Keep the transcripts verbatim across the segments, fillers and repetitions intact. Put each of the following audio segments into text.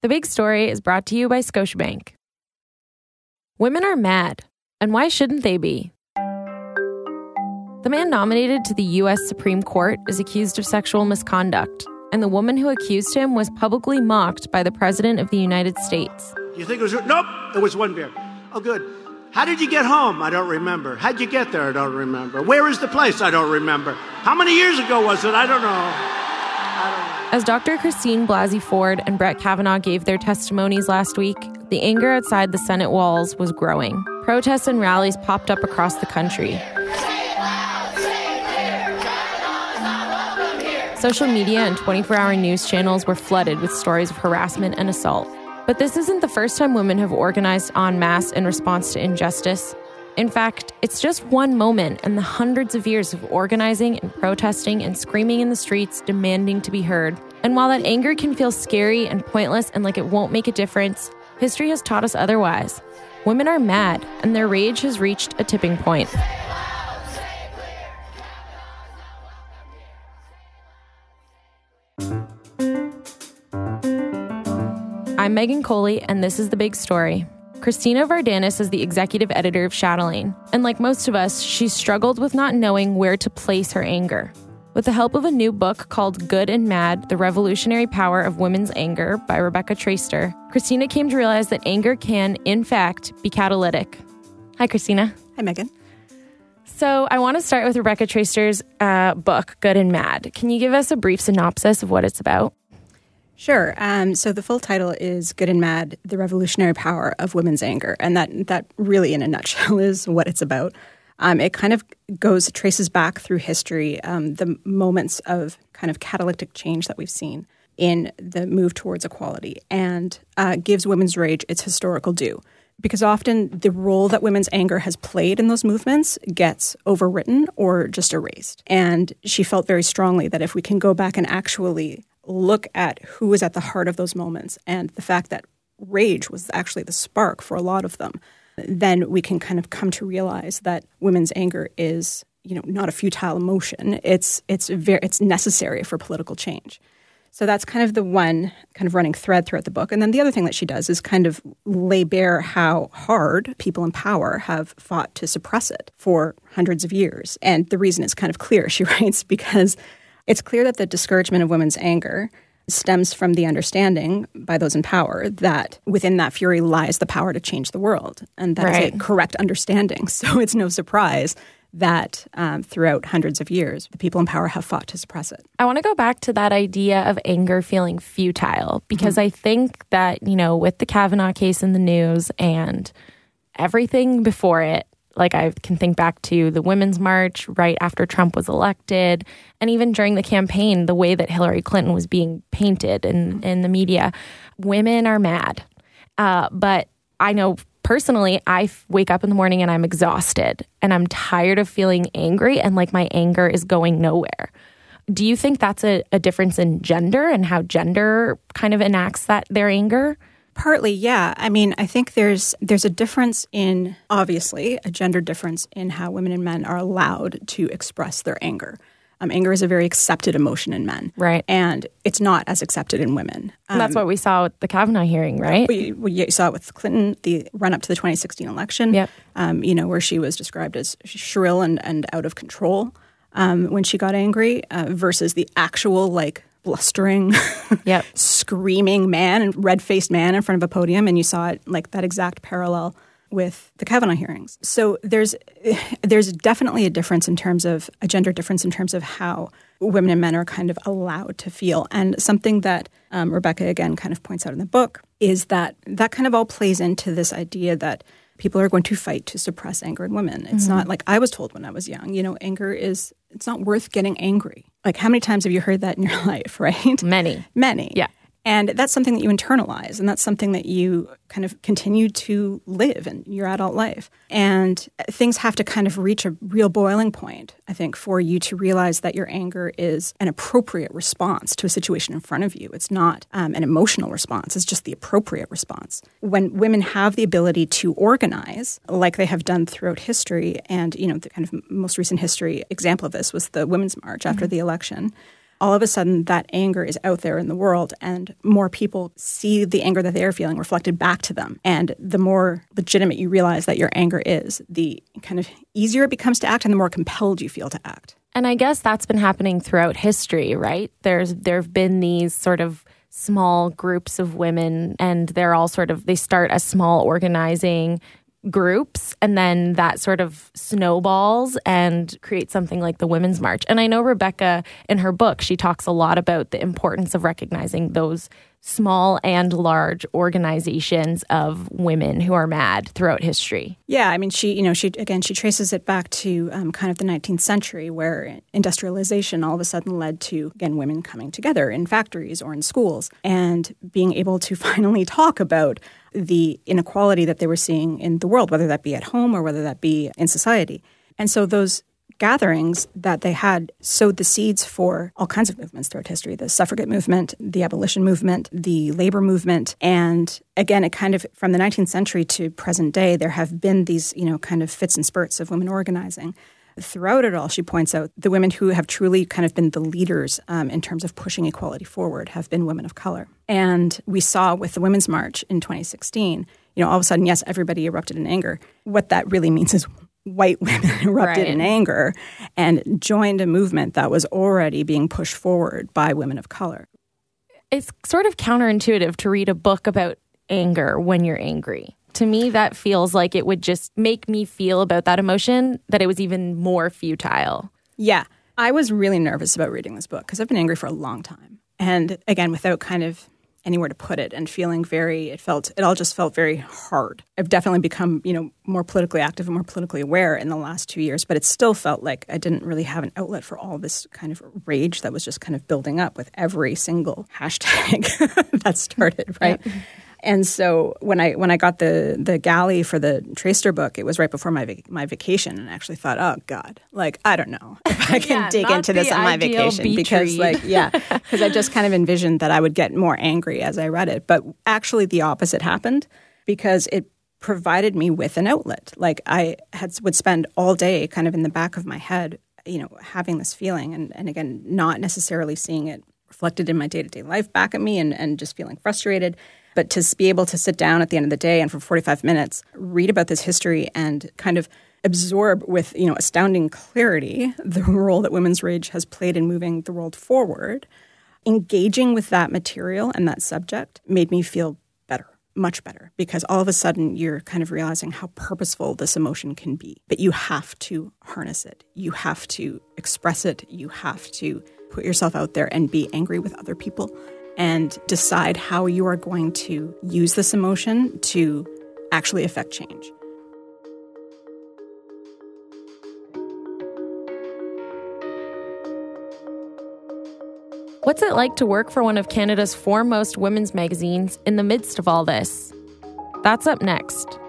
The Big Story is brought to you by Scotiabank. Women are mad, and why shouldn't they be? The man nominated to the U S Supreme Court is accused of sexual misconduct, and the woman who accused him was publicly mocked by the President of the United States. You think it was... Nope, it was one beer. Oh, good. How did you get home? I don't remember. How'd you get there? I don't remember. Where is the place? I don't remember. How many years ago was it? I don't know. I don't know. As Doctor Christine Blasey Ford and Brett Kavanaugh gave their testimonies last week, the anger outside the Senate walls was growing. Protests and rallies popped up across the country. Social media and twenty-four hour news channels were flooded with stories of harassment and assault. But this isn't the first time women have organized en masse in response to injustice. In fact, it's just one moment in the hundreds of years of organizing and protesting and screaming in the streets, demanding to be heard. And while that anger can feel scary and pointless and like it won't make a difference, history has taught us otherwise. Women are mad, and their rage has reached a tipping point. I'm Megan Coley, and this is The Big Story. Christina Vardanis is the executive editor of Chatelaine, and like most of us, she's struggled with not knowing where to place her anger. With the help of a new book called Good and Mad, The Revolutionary Power of Women's Anger by Rebecca Traister, Christina came to realize that anger can, in fact, be catalytic. Hi, Christina. Hi, Megan. So I want to start with Rebecca Traister's uh, book, Good and Mad. Can you give us a brief synopsis of what it's about? Sure. Um, so the full title is Good and Mad, The Revolutionary Power of Women's Anger. And that that really, in a nutshell, is what it's about. Um, it kind of goes, traces back through history, um, the moments of kind of catalytic change that we've seen in the move towards equality, and uh, gives women's rage its historical due. Because often the role that women's anger has played in those movements gets overwritten or just erased. And she felt very strongly that if we can go back and actually look at who was at the heart of those moments, and the fact that rage was actually the spark for a lot of them, then we can kind of come to realize that women's anger is, you know, not a futile emotion. It's it's very it's necessary for political change. So that's kind of the one kind of running thread throughout the book. And then the other thing that she does is kind of lay bare how hard people in power have fought to suppress it for hundreds of years. And the reason is kind of clear, she writes, because it's clear that the discouragement of women's anger stems from the understanding by those in power that within that fury lies the power to change the world. And that right. is a correct understanding. So it's no surprise that um, throughout hundreds of years, the people in power have fought to suppress it. I want to go back to that idea of anger feeling futile, because mm-hmm. I think that, you know, with the Kavanaugh case in the news and everything before it, like I can think back to the Women's March right after Trump was elected, and even during the campaign, the way that Hillary Clinton was being painted in, in the media. Women are mad. Uh, but I know personally, I f- wake up in the morning and I'm exhausted and I'm tired of feeling angry, and like my anger is going nowhere. Do you think that's a, a difference in gender and how gender kind of enacts that their anger? Partly, yeah. I mean, I think there's there's a difference in, obviously, a gender difference in how women and men are allowed to express their anger. Um, anger is a very accepted emotion in men. Right. And it's not as accepted in women. Um, and that's what we saw with the Kavanaugh hearing, right? We, we saw it with Clinton, the run-up to the twenty sixteen election, yep. um, you know, where she was described as shrill and, and out of control um, when she got angry uh, versus the actual, like, blustering, yep. screaming man and red-faced man in front of a podium, and you saw it like that exact parallel with the Kavanaugh hearings. So there's there's definitely a difference in terms of a gender difference in terms of how women and men are kind of allowed to feel. And something that um, Rebecca again kind of points out in the book is that that kind of all plays into this idea that people are going to fight to suppress anger in women. It's mm-hmm. not like I was told when I was young, you know, anger is, it's not worth getting angry. Like, how many times have you heard that in your life, right? Many. Many. Yeah. And that's something that you internalize, and that's something that you kind of continue to live in your adult life. And things have to kind of reach a real boiling point, I think, for you to realize that your anger is an appropriate response to a situation in front of you. It's not um, an emotional response. It's just the appropriate response. When women have the ability to organize, like they have done throughout history, and, you know, the kind of most recent history example of this was the Women's March after mm-hmm. the election, all of a sudden that anger is out there in the world and more people see the anger that they're feeling reflected back to them. And the more legitimate you realize that your anger is, the kind of easier it becomes to act and the more compelled you feel to act. And I guess that's been happening throughout history, right? There's there have been these sort of small groups of women, and they're all sort of, they start as small organizing groups, and then that sort of snowballs and creates something like the Women's March. And I know Rebecca, in her book, she talks a lot about the importance of recognizing those small and large organizations of women who are mad throughout history. Yeah, I mean, she, you know, she, again, she traces it back to um, kind of the nineteenth century where industrialization all of a sudden led to, again, women coming together in factories or in schools and being able to finally talk about the inequality that they were seeing in the world, whether that be at home or whether that be in society. And so those gatherings that they had sowed the seeds for all kinds of movements throughout history, the suffragette movement, the abolition movement, the labor movement. And again, it kind of, from the nineteenth century to present day, there have been these, you know, kind of fits and spurts of women organizing. Throughout it all, she points out, the women who have truly kind of been the leaders um, in terms of pushing equality forward have been women of color. And we saw with the Women's March in twenty sixteen, you know, all of a sudden, yes, everybody erupted in anger. What that really means is white women erupted right. in anger and joined a movement that was already being pushed forward by women of color. It's sort of counterintuitive to read a book about anger when you're angry. To me, that feels like it would just make me feel about that emotion that it was even more futile. Yeah. I was really nervous about reading this book because I've been angry for a long time. And again, without kind of anywhere to put it and feeling very, it felt, it all just felt very hard. I've definitely become, you know, more politically active and more politically aware in the last two years, but it still felt like I didn't really have an outlet for all this kind of rage that was just kind of building up with every single hashtag that started, right? Yep. And so when I when I got the the galley for the Traister book, it was right before my vac- my vacation, and I actually thought, oh God, like I don't know if I can yeah, dig into this on my vacation because read. like yeah, because I just kind of envisioned that I would get more angry as I read it, but actually the opposite happened because it provided me with an outlet. Like I had would spend all day kind of in the back of my head, you know, having this feeling, and and again, not necessarily seeing it reflected in my day to day life back at me, and and just feeling frustrated. But to be able to sit down at the end of the day and for forty-five minutes, read about this history and kind of absorb with, you know, astounding clarity the role that women's rage has played in moving the world forward, engaging with that material and that subject made me feel better, much better, because all of a sudden you're kind of realizing how purposeful this emotion can be. But you have to harness it. You have to express it. You have to put yourself out there and be angry with other people and decide how you are going to use this emotion to actually affect change. What's it like to work for one of Canada's foremost women's magazines in the midst of all this? That's up next.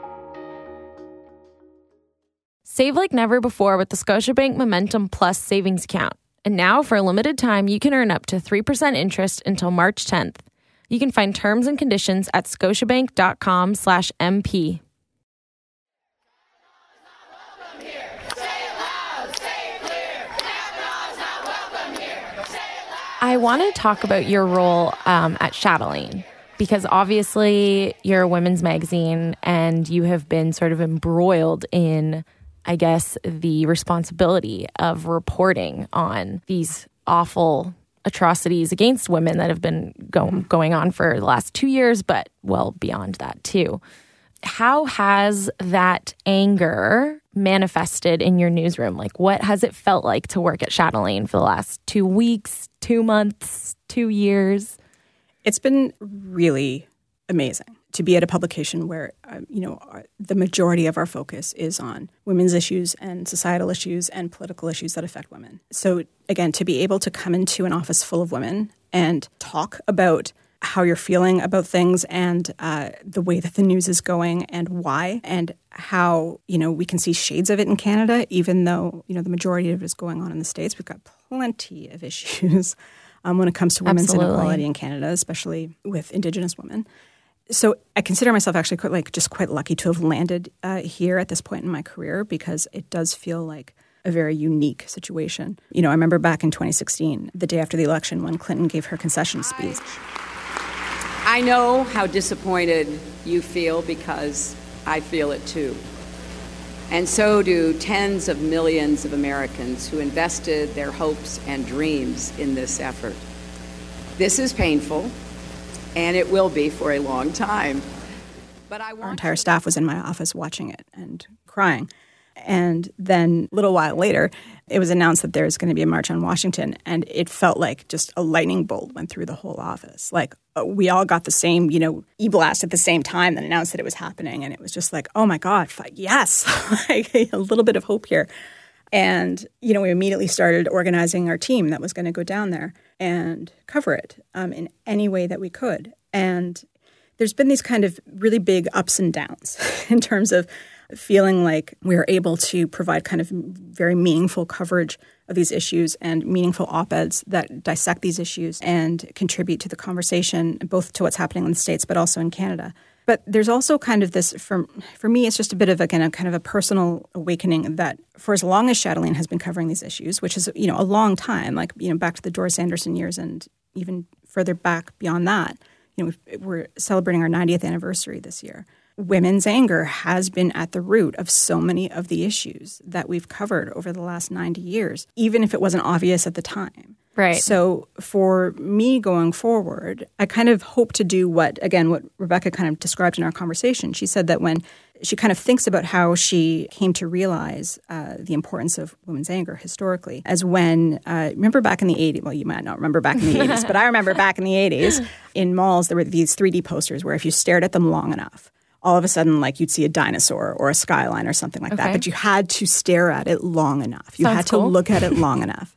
Save like never before with the Scotiabank Momentum Plus savings account. And now, for a limited time, you can earn up to three percent interest until March tenth. You can find terms and conditions at scotiabank.com slash MP. I want to talk about your role um, at Chatelaine, because obviously you're a women's magazine and you have been sort of embroiled in, I guess, the responsibility of reporting on these awful atrocities against women that have been go- going on for the last two years, but well beyond that too. How has that anger manifested in your newsroom? Like, what has it felt like to work at Chatelaine for the last two weeks, two months, two years? It's been really amazing to be at a publication where, um, you know, our, the majority of our focus is on women's issues and societal issues and political issues that affect women. So again, to be able to come into an office full of women and talk about how you're feeling about things and uh, the way that the news is going and why, and how, you know, we can see shades of it in Canada, even though, you know, the majority of it is going on in the States. We've got plenty of issues um, when it comes to women's Absolutely. inequality in Canada, especially with Indigenous women. So I consider myself actually quite, like just quite lucky to have landed uh, here at this point in my career, because it does feel like a very unique situation. You know, I remember back in twenty sixteen, the day after the election, when Clinton gave her concession speech. I know how disappointed you feel because I feel it too. And so do tens of millions of Americans who invested their hopes and dreams in this effort. This is painful, and it will be for a long time. But I want Our entire staff was in my office watching it and crying. And then a little while later, it was announced that there's going to be a march on Washington, and it felt like just a lightning bolt went through the whole office. Like uh, we all got the same, you know, e-blast at the same time that announced that it was happening, and it was just like, oh my God, yes, like a little bit of hope here. And, you know, we immediately started organizing our team that was going to go down there and cover it um, in any way that we could. And there's been these kind of really big ups and downs in terms of feeling like we are able to provide kind of very meaningful coverage of these issues and meaningful op-eds that dissect these issues and contribute to the conversation, both to what's happening in the States but also in Canada. But there's also kind of this, for, for me, it's just a bit of a kind of, kind of a personal awakening that for as long as Chatelaine has been covering these issues, which is, you know, a long time, like, you know, back to the Doris Anderson years and even further back beyond that, you know, we're celebrating our ninetieth anniversary this year. Women's anger has been at the root of so many of the issues that we've covered over the last ninety years, even if it wasn't obvious at the time. Right. So for me going forward, I kind of hope to do what, again, what Rebecca kind of described in our conversation. She said that when she kind of thinks about how she came to realize uh, the importance of women's anger historically, as when, uh, remember back in the eighties, well, you might not remember back in the eighties, but I remember back in the eighties, in malls, there were these three D posters where if you stared at them long enough, all of a sudden, like, you'd see a dinosaur or a skyline or something like okay. that. But you had to stare at it long enough. You Sounds had to cool. look at it long enough.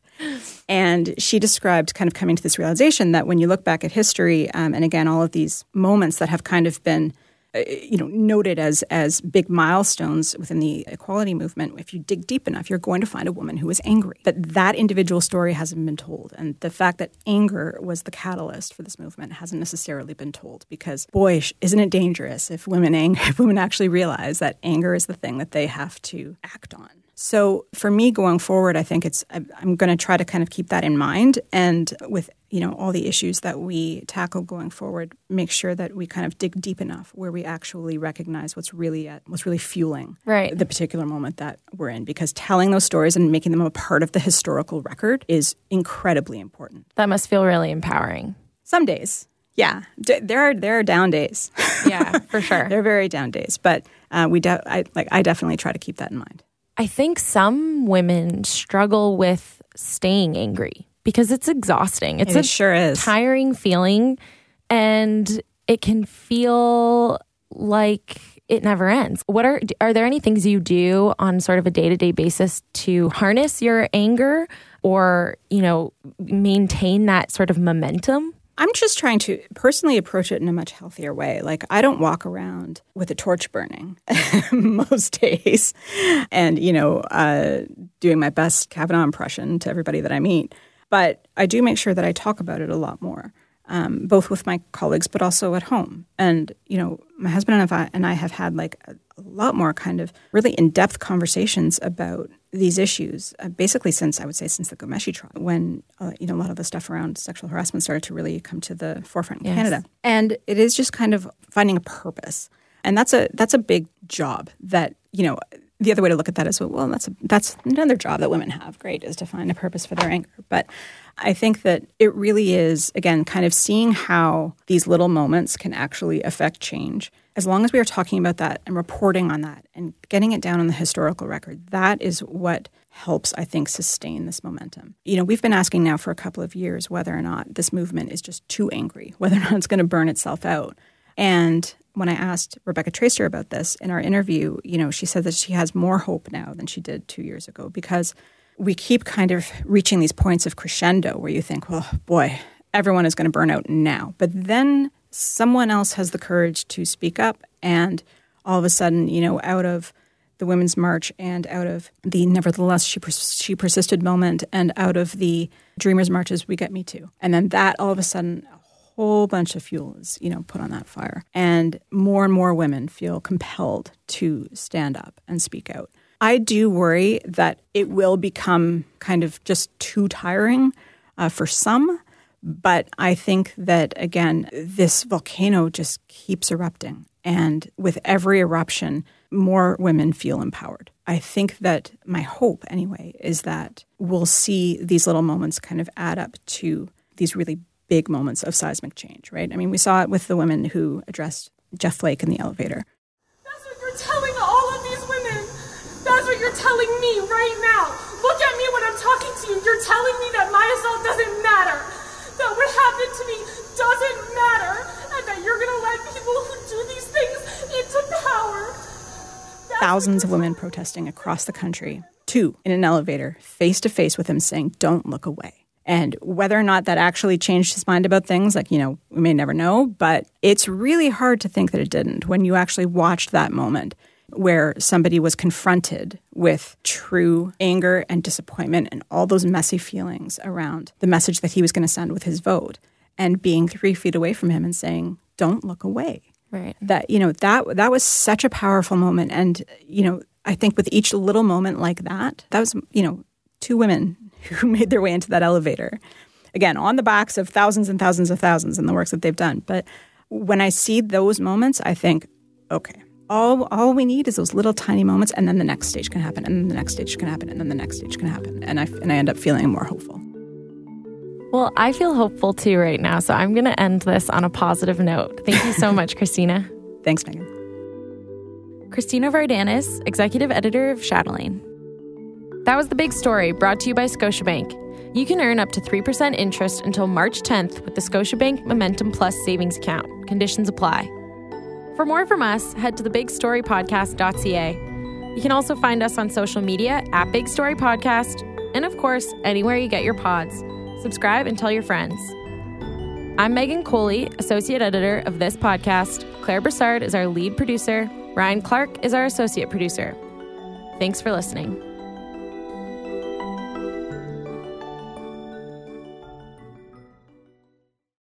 And she described kind of coming to this realization that when you look back at history, um, and again, all of these moments that have kind of been, uh, you know, noted as as big milestones within the equality movement, if you dig deep enough, you're going to find a woman who is angry. But that individual story hasn't been told. And the fact that anger was the catalyst for this movement hasn't necessarily been told because, boy, isn't it dangerous if women, ang- if women actually realize that anger is the thing that they have to act on. So for me going forward, I think it's I'm going to try to kind of keep that in mind, and with, you know, all the issues that we tackle going forward, make sure that we kind of dig deep enough where we actually recognize what's really at, what's really fueling right. the particular moment that we're in. Because telling those stories and making them a part of the historical record is incredibly important. That must feel really empowering. Some days. Yeah, D- there are there are down days. Yeah, for sure. There are very down days, but uh, we de- I, like I definitely try to keep that in mind. I think some women struggle with staying angry because it's exhausting. It's It a sure is. tiring feeling, and it can feel like it never ends. What are are there any things you do on sort of a day-to-day basis to harness your anger or, you know, maintain that sort of momentum? I'm just trying to personally approach it in a much healthier way. Like, I don't walk around with a torch burning most days and, you know, uh, doing my best Kavanaugh impression to everybody that I meet. But I do make sure that I talk about it a lot more, um, both with my colleagues but also at home. And, you know, my husband and I, and I have had like a, a lot more kind of really in-depth conversations about these issues, uh, basically since, I would say, since the Ghomeshi trial, when, uh, you know, a lot of the stuff around sexual harassment started to really come to the forefront in Yes. Canada. And it is just kind of finding a purpose. And that's a that's a big job that, you know, the other way to look at that is, well, that's a, that's another job that women have, great, is to find a purpose for their anger. But I think that it really is, again, kind of seeing how these little moments can actually affect change. As long as we are talking about that and reporting on that and getting it down on the historical record, that is what helps, I think, sustain this momentum. You know, we've been asking now for a couple of years whether or not this movement is just too angry, whether or not it's going to burn itself out. And when I asked Rebecca Traister about this in our interview, you know, she said that she has more hope now than she did two years ago because we keep kind of reaching these points of crescendo where you think, well, boy, everyone is going to burn out now. But then someone else has the courage to speak up, and all of a sudden, you know, out of the Women's March and out of the Nevertheless She Pers- She Persisted moment and out of the Dreamers Marches, we get Me Too. And then that all of a sudden, a whole bunch of fuel is, you know, put on that fire. And more and more women feel compelled to stand up and speak out. I do worry that it will become kind of just too tiring uh, for some. But I think that, again, this volcano just keeps erupting. And with every eruption, more women feel empowered. I think that my hope, anyway, is that we'll see these little moments kind of add up to these really big moments of seismic change, right? I mean, we saw it with the women who addressed Jeff Flake in the elevator. That's what you're telling all of these women. That's what you're telling me right now. Look at me when I'm talking to you. You're telling me that my assault doesn't matter, that what happened to me doesn't matter, and that you're going to let people who do these things into power. That's Thousands of women protesting across the country, two in an elevator, face to face with him saying, don't look away. And whether or not that actually changed his mind about things, like, you know, we may never know, but it's really hard to think that it didn't when you actually watched that moment where somebody was confronted with true anger and disappointment and all those messy feelings around the message that he was going to send with his vote, and being three feet away from him and saying, don't look away. Right. That, you know, that that was such a powerful moment. And, you know, I think with each little moment like that, that was, you know, two women who made their way into that elevator. Again, on the backs of thousands and thousands of thousands and the works that they've done. But when I see those moments, I think, okay, all all we need is those little tiny moments, and then the next stage can happen, and then the next stage can happen, and then the next stage can happen. And I, and I end up feeling more hopeful. Well, I feel hopeful too right now, so I'm going to end this on a positive note. Thank you so much, Christina. Thanks, Megan. Christina Vardanis, Executive Editor of Chatelaine. That was The Big Story, brought to you by Scotiabank. You can earn up to three percent interest until March tenth with the Scotiabank Momentum Plus savings account. Conditions apply. For more from us, head to the big story podcast dot c a. You can also find us on social media at Big Story Podcast, and of course, anywhere you get your pods. Subscribe and tell your friends. I'm Megan Coley, Associate Editor of this podcast. Claire Broussard is our lead producer. Ryan Clark is our Associate Producer. Thanks for listening.